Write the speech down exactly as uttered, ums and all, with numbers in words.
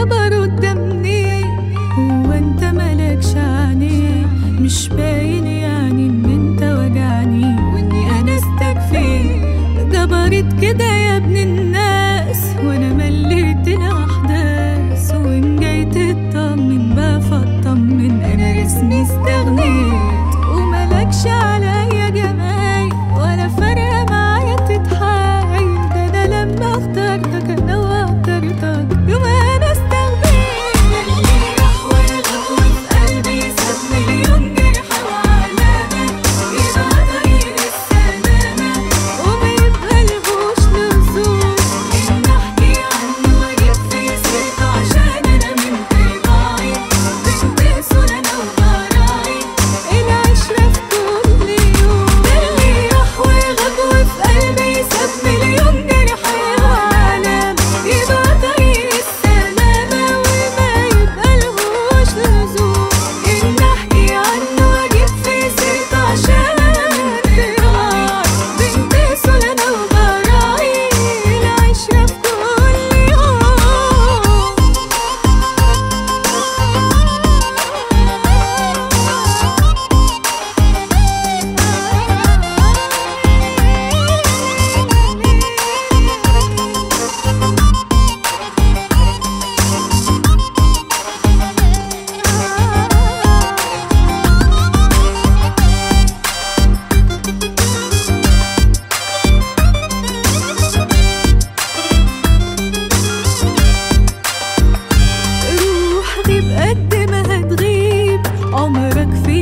جبروت ده منين؟ هو انت مالكش عينيه؟ مش باين يعني ان انت وجعني واني انا استكفي جبرت كده يا ابن الناس، وانا مليت الاحداث. وان جاي تطمن بقى فاطمن، انا اسمي استغنيت وملكش عليا جمايل ولا فارقه معايا تتحايل. ده انا لما اخترتك انا واخترتك يوم انا استغنيت. اللي راح وغاب وفي قلبي ساب مليون جرح وعلامه، يبقى طريق السلامه وما يبقالهوش لزوم ان احكي عنه واجيب في سيرته، عشان انا من طباعي بنت سنة وبراعي العشرة في كل يوم. اللي راح وغاب وفي قلبي ساب مليون جرح وعلامة، يبقى طريق السلامة وما يبقالهوش لزوم ان احكي عنه واجيب في سيرته، عشان انا من طباعي بنت سنة وبراعي العشرة في كل يوم. روح غيب قد ما هتغيب، عمرك في